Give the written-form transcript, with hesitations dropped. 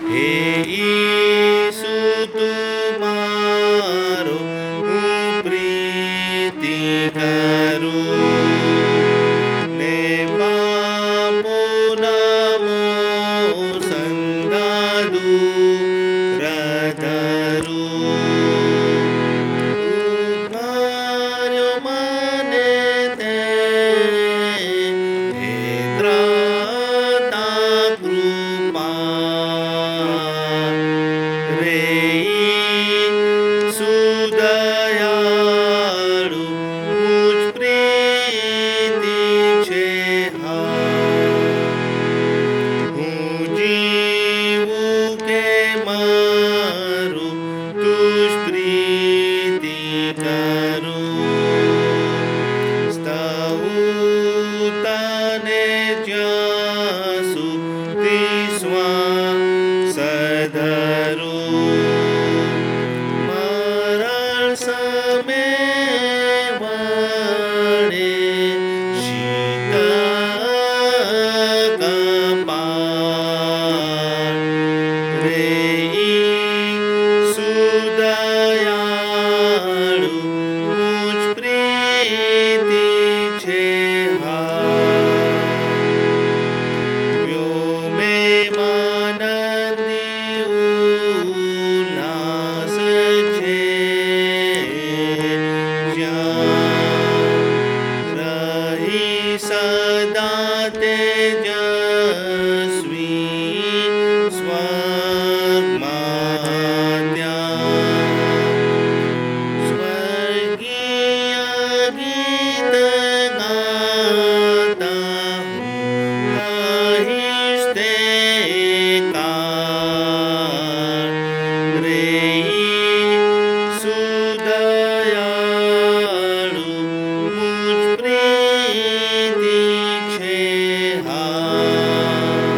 હે ઈસુ તુમારો હું પ્રીતિ કરું ને પાપોના મોસંગા દૂર ધરું ઉદ્ધાર્યો મને તે હે ત્રાતા કૃપા રે ઈસુ દયાળુ મુझ પ્રીતિ છે હું જીવું કે મારું તુજ પ્રીતિ કરું સ્તવું તને જ્યાં સુધી શ્વાસ ધરું મરણ સમે વળે શીતળ કપાળ રે ઈસુ દયાળુ મુझ પ્રીતિ છે વ્યોમે માનંદી ઉલ્લાસ છે જ્યાં રહી સદા તેજસ્વી સ્વર્ગમાં ત્યાં સ્વર્ગીય ગીત ગાતા કહીશ તે કાળ રે